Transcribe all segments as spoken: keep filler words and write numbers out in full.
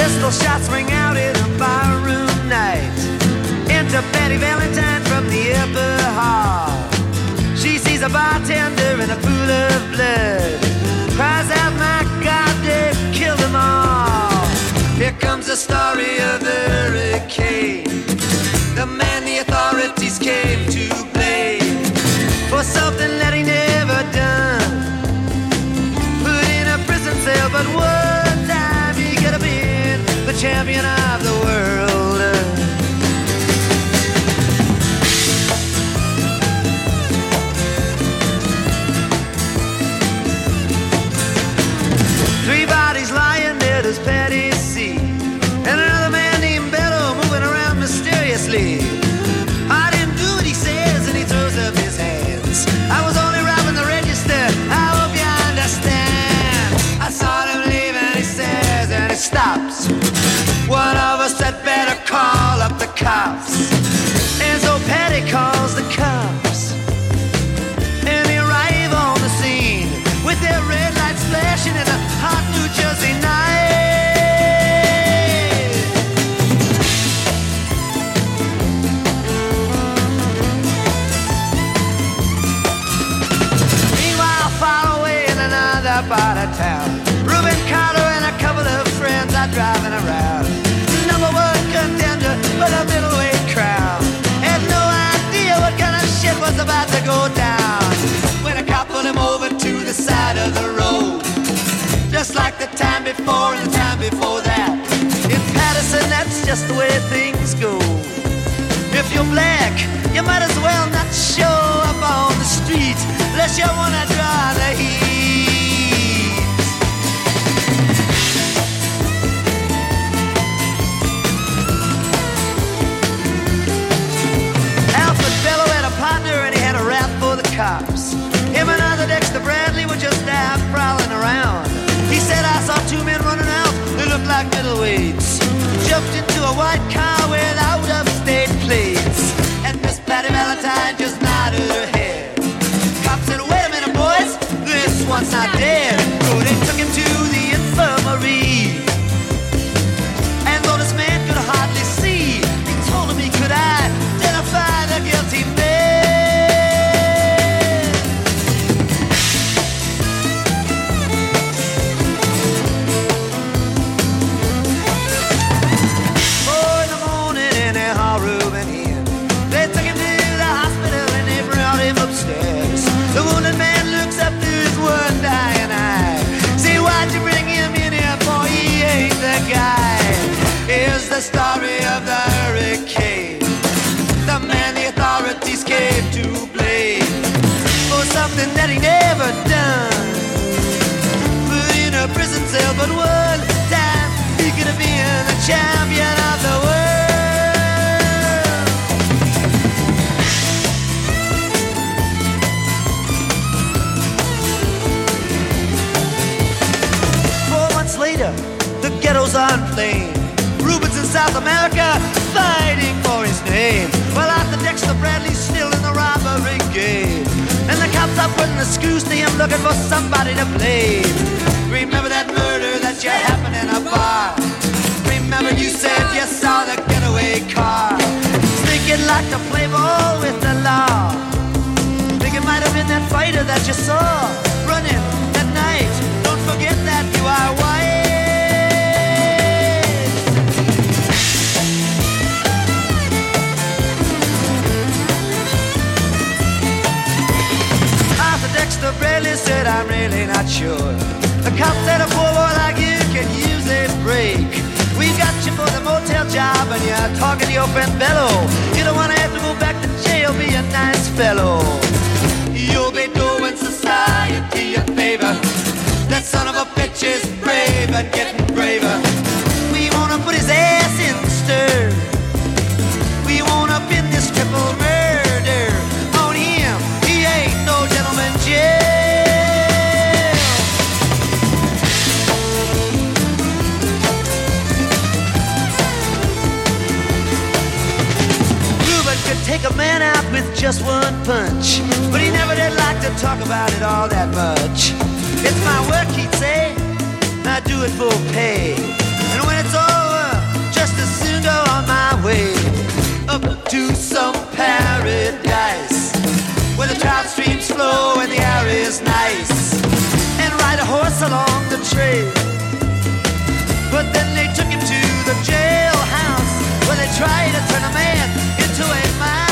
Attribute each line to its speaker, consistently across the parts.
Speaker 1: Pistol shots ring out in a barroom night. Enter Betty Valentine from the upper hall. She sees a bartender in a pool of blood, cries out, my God, they've killed them all. Here comes the story of the hurricane, the man the authorities came to blame for something that he never done. Put in a prison cell, but one time he could have been the champion of the world. Three bodies lying there, does Patty see? And another man named Bello moving around mysteriously. I didn't do what he says, and he throws up his hands. I was only robbing the register, I hope you understand. I saw him leave and he says, and he stops. One of us had better call up the cops. And so Patty calls the cops, and they arrive on the scene with their red lights flashing in a hot New Jersey night. Meanwhile, far away in another part of town, Reuben Carter and a couple of friends are driving around. Number one contender for the middleweight crown. Had no idea what kind of shit was about to go down when a cop pulled him over to the side of the road, just like the time before and the time before that. In Patterson, that's just the way things go. If you're black, you might as well not show up on the street unless you wanna draw the heat. Alfred Bello had a partner and he had a rap for the cops. Him and other Dexter Bradley were just out prowling around. He said, I saw two men running out, they looked like middleweights. Jumped into a white car without upstate plates, and Miss Patty Valentine just nodded her head. Cop said, wait a minute, boys, this one's not dead. So they took him to the infirmary, and though this man could hardly see, they told him he could identify the guilty man. The wounded man looks up through his one dying eye. Say, why'd you bring him in here, boy? He ain't the guy. Here's the story of the hurricane, the man the authorities came to blame for something that he never done. Put in a prison cell, but one time he could have been the champion of the world. Later, the ghetto's on flame. Rubens in South America fighting for his name, while Arthur Dexter Bradley's still in the robbery game. And the cops are putting the screws to him, looking for somebody to blame. Remember that murder that you happened in a bar? Remember you said you saw the getaway car? Think you'd like to play ball with the law? Think it might have been that fighter that you saw running that night. Don't forget that you are white. Arthur Dexter Bradley said, I'm really not sure. The cop said a poor boy like you can use a break. We got you for the motel job and you're talking to your friend Bello. You don't want to have to go back to jail, be a nice fellow. You'll be doing society a favor. That son of a bitch is brave and getting braver. We wanna put his ass in the stir. We wanna pin this triple murder on him. He ain't no gentleman jail. Reuben could take a man out with just one punch, but he never did like to talk about it all that much. It's my work, he'd say, I do it for pay. And when it's all up to some paradise where the trout streams flow and the air is nice, and ride a horse along the trail. But then they took him to the jailhouse where they tried to turn a man into a mouse.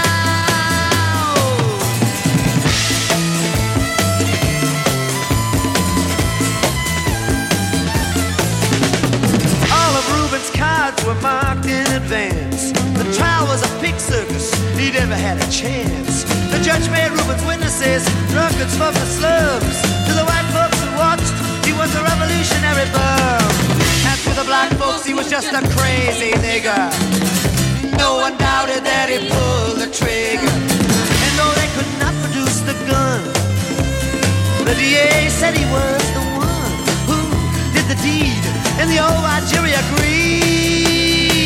Speaker 1: All of Reuben's cards were marked in advance. The trial was a pig circus, he never had a chance. The judge made Reuben's witnesses drunkards from the slums. To the white folks who watched, he was a revolutionary bum. And to the black folks, he was just a crazy nigger. No one doubted that he pulled the trigger. And though they could not produce the gun, the D A said he was the one who did the deed, and the old white jury agreed.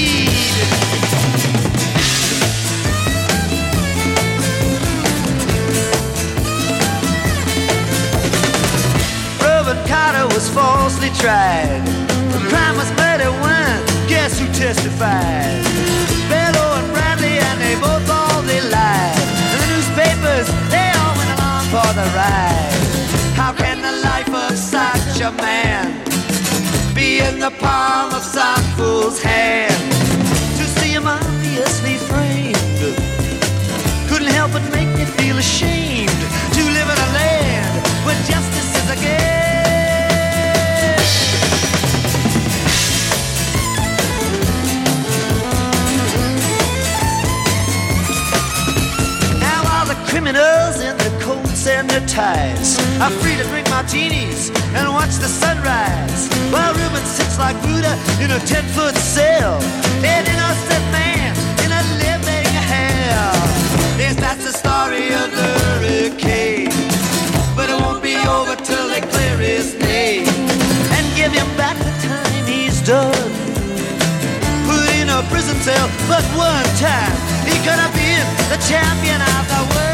Speaker 1: Reuben Carter was falsely tried. The crime was murder one. Guess who testified? Bello and Bradley, and they both all they lied. And the newspapers, they all went along for the ride. How can the life of such a man be in the palm of some fool's hand? To see him obviously framed couldn't help but make me feel ashamed to live in a land where justice is a game. Criminals in their coats and their ties are free to drink martinis and watch the sunrise, while Reuben sits like Buddha in a ten-foot cell, an innocent man in a living hell. Yes, that's the story of the hurricane, but it won't be over till they clear his name and give him back the time he's done. Put in a prison cell, but one time he could have been the champion of the world.